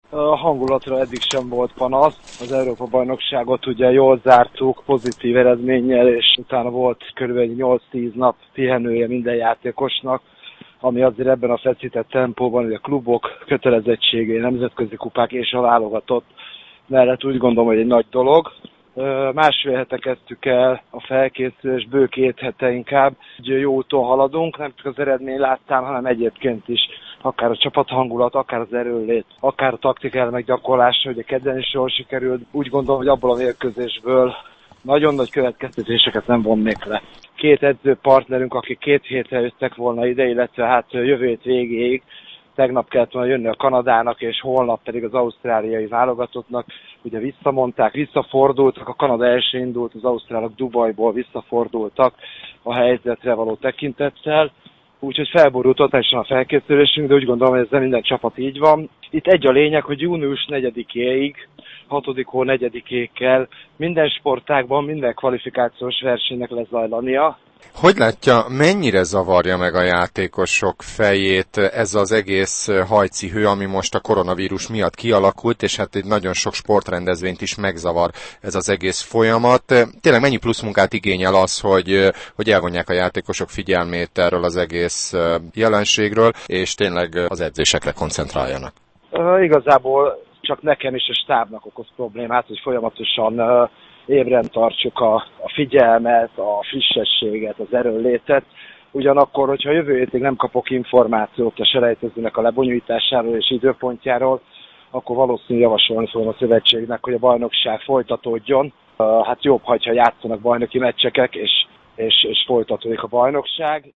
A hangulatra eddig sem volt panasz. Az Európa-bajnokságot ugye jól zártuk, pozitív eredménnyel, és utána volt kb. 8-10 nap pihenője minden játékosnak, ami azért ebben a feszített tempóban, hogy a klubok kötelezettségei, nemzetközi kupák és a válogatott mellett úgy gondolom, hogy egy nagy dolog. Másfél hete kezdtük el a felkészülés, bő 2 hete inkább. Jó úton haladunk, nem csak az eredmény láttán, hanem egyébként is akár a csapathangulat, akár az erőnlét, akár a taktika meggyakorlása, hogy a kedden is jól sikerült. Úgy gondolom, hogy abból a mérkőzésből nagyon nagy következtetéseket nem vonnék le. 2 edzőpartnerünk, akik 2 hétre jöttek volna ide, illetve hát jövő hét végéig, tegnap kellett volna jönni a Kanadának, és holnap pedig az ausztráliai válogatottnak. Ugye visszamondták, visszafordultak, a Kanada első indult, az ausztrálok Dubajból visszafordultak a helyzetre való tekintettel. Úgyhogy felborult totálisan a felkészülésünk, de úgy gondolom, hogy ezzel minden csapat így van. Itt egy a lényeg, hogy június 4-éig, 6. hó 4-éig kell minden sportágban, minden kvalifikációs versenynek lezajlania. Hogy látja, mennyire zavarja meg a játékosok fejét ez az egész hajcihő, ami most a koronavírus miatt kialakult, és hát egy nagyon sok sportrendezvényt is megzavar ez az egész folyamat. Tényleg mennyi plusz munkát igényel az, hogy elvonják a játékosok figyelmét erről az egész jelenségről, és tényleg az edzésekre koncentráljanak? Igazából csak nekem is a stábnak okoz problémát, hogy folyamatosan ébren tartsuk a figyelmet, a frissességet, az erőnlétet. Ugyanakkor, hogyha jövő hétig nem kapok információt a selejtezőnek a lebonyolításáról és időpontjáról, akkor valószínűleg javasolni fogom a szövetségnek, hogy a bajnokság folytatódjon. Hát jobb, ha játszanak bajnoki meccseket, és folytatódik a bajnokság.